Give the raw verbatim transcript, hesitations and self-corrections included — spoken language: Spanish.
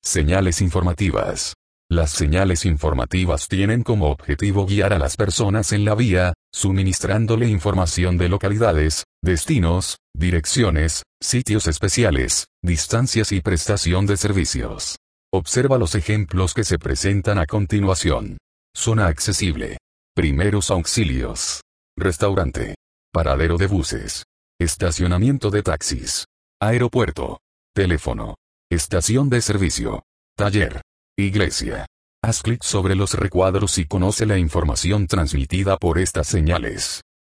Señales informativas. Las señales informativas tienen como objetivo guiar a las personas en la vía, suministrándole información de localidades, destinos, direcciones, sitios especiales, distancias y prestación de servicios. Observa los ejemplos que se presentan a continuación. Zona accesible. Primeros auxilios. Restaurante. Paradero de buses. Estacionamiento de taxis. Aeropuerto. Teléfono. Estación de servicio. Taller. Iglesia. Haz clic sobre los recuadros y conoce la información transmitida por estas señales.